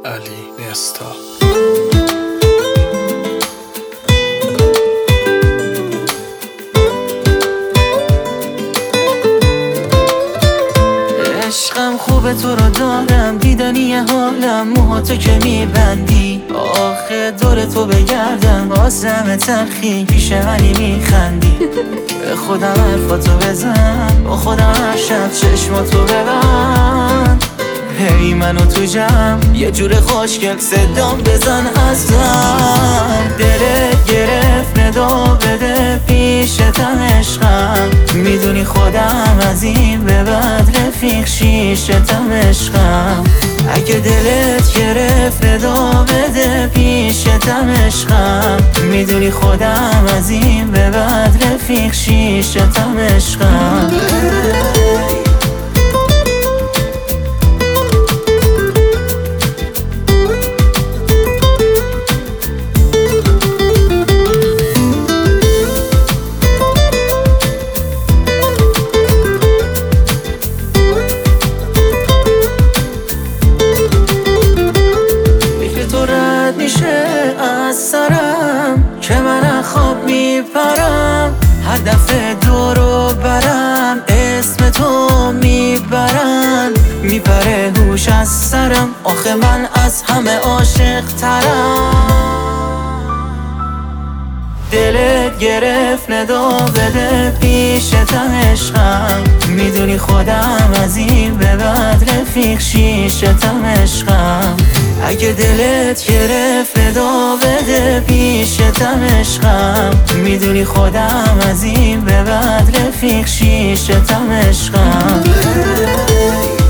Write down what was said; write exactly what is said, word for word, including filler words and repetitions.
علی نستا. عشقم خوبه تو رو دارم، دیدنی حالم موهاتو که میبندی، آخه دور تو بگردم بازم تلخی پیش منی میخندی. به خودم حرفاتو بزن، با خودم هر شب چشماتو ببند، هی منو تو جمع یه جور خوشگل صدام بزن ازم. دلت گرفت ندا بده پیشتم عشقم، میدونی خودم از این به بعد رفیق شیشتم عشقم. اگه دلت گرفت ندا بده پیشتم عشقم، میدونی خودم از این به بعد رفیق شیشتم عشقم. میشه از سرم که من خواب میپرم، هر دفعه دورو برم اسم تو میبرن، میپره هوش از سرم، آخه من از همه عاشق ترم. دلت گرفت ندا بده پیشتم عشقم، میدونی خودم از این به بعد رفیق شیشتم عشقم. اگه دلت گرفت ندا بده پیشتم عشقم، میدونی خودم از این به بعد رفیق شیشتم عشقم.